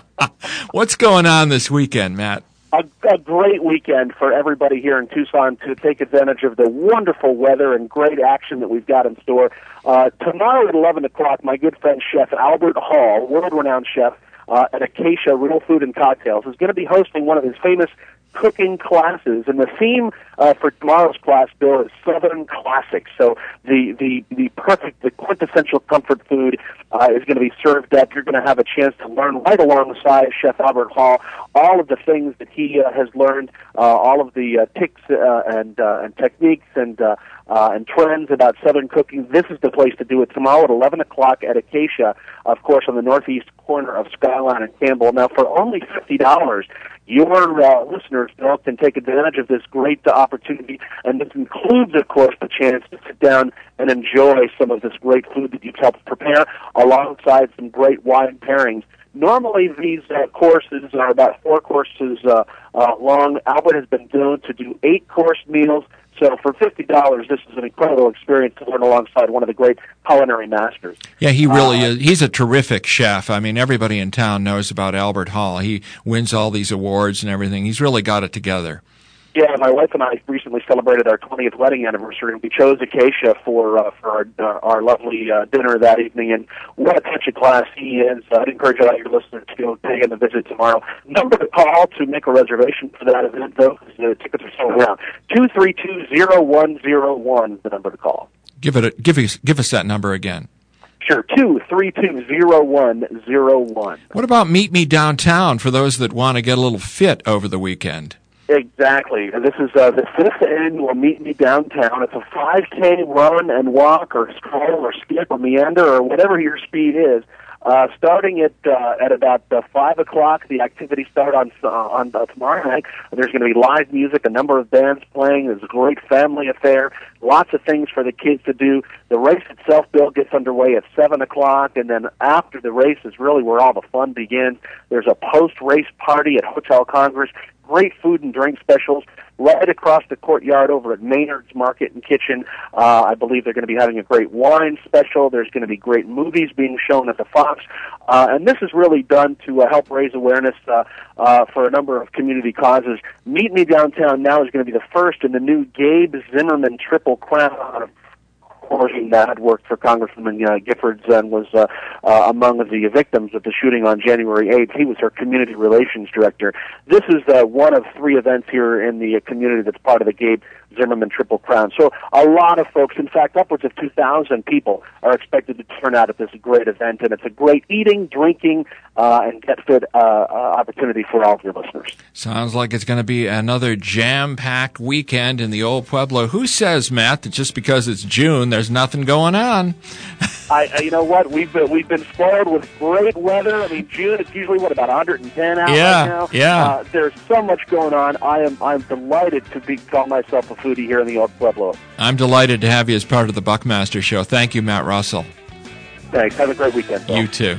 What's going on this weekend, Matt? A great weekend for everybody here in Tucson to take advantage of the wonderful weather and great action that we've got in store. Tomorrow at 11 o'clock, my good friend Chef Albert Hall, world-renowned chef at Acacia Real Food and Cocktails, is going to be hosting one of his famous cooking classes, and the theme for tomorrow's class, Bill, is Southern Classics. So the quintessential comfort food is going to be served up. You're going to have a chance to learn right alongside Chef Albert Hall all of the things that he has learned, all of the tics and techniques and trends about Southern cooking. This is the place to do it tomorrow at 11 o'clock at Acacia, of course, on the northeast corner of Skyline and Campbell. Now, for only $50, your listeners, Bill, can take advantage of this great opportunity, and this includes, of course, the chance to sit down and enjoy some of this great food that you've helped prepare alongside some great wine pairings. Normally, these courses are about 4 courses long. Albert has been known to do 8-course meals. So for $50, this is an incredible experience to learn alongside one of the great culinary masters. Yeah, he really is. He's a terrific chef. I mean, everybody in town knows about Albert Hall. He wins all these awards and everything. He's really got it together. Yeah, my wife and I recently celebrated our 20th wedding anniversary, and we chose Acacia for our lovely dinner that evening. And what a touch of class he is! I'd encourage all your listeners to go take in a visit tomorrow. Number to call to make a reservation for that event, though, because the tickets are sold out. 232-0101 is the number to call. Give us that number again. Sure, 232-0101. What about Meet Me Downtown for those that want to get a little fit over the weekend? Exactly. This is the 5th annual Meet Me Downtown. It's a 5K run and walk or stroll or skip or meander or whatever your speed is. Starting at about 5 o'clock, the activities start on tomorrow night. There's going to be live music, a number of bands playing. There's a great family affair, lots of things for the kids to do. The race itself, Bill, gets underway at 7 o'clock, and then after the race is really where all the fun begins. There's a post-race party at Hotel Congress. great food and drink specials right across the courtyard over at Maynard's Market and Kitchen. I believe they're going to be having a great wine special. There's going to be great movies being shown at the Fox. And this is really done to help raise awareness for a number of community causes. Meet Me Downtown now is going to be the first in the new Gabe Zimmerman Triple Crown. That had worked for Congressman Giffords and was among the victims of the shooting on January 8th. He was her community relations director. This is one of 3 events here in the community that's part of the Gabe Zimmerman Triple Crown. So a lot of folks, in fact, upwards of 2,000 people are expected to turn out at this great event, and it's a great eating, drinking, and get-fit opportunity for all of your listeners. Sounds like it's going to be another jam-packed weekend in the Old Pueblo. Who says, Matt, that just because it's June, there's nothing going on? You know what? We've been spoiled with great weather. I mean, June, it's usually, about 110 out right now? Yeah. There's so much going on. I'm delighted to call myself a foodie here in the Old Pueblo. I'm delighted to have you as part of the Buckmaster Show. Thank you, Matt Russell. Thanks. Have a great weekend, Bill. You too.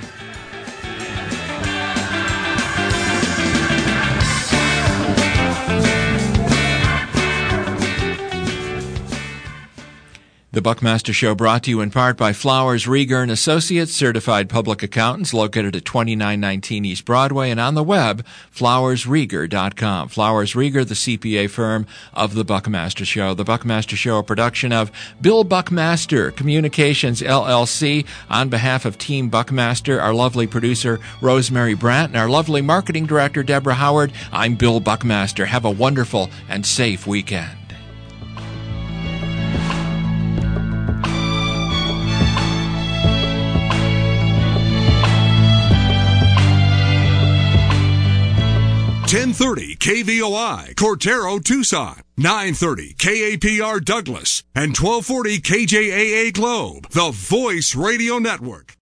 The Buckmaster Show brought to you in part by Flowers, Rieger & Associates, certified public accountants located at 2919 East Broadway and on the web, flowersrieger.com. Flowers Rieger, the CPA firm of The Buckmaster Show. The Buckmaster Show, a production of Bill Buckmaster Communications, LLC. On behalf of Team Buckmaster, our lovely producer, Rosemary Brandt, and our lovely marketing director, Deborah Howard, I'm Bill Buckmaster. Have a wonderful and safe weekend. .1030 KVOI, Cortero, Tucson, 930 KAPR Douglas, and 1240 KJAA Globe, the Voice Radio Network.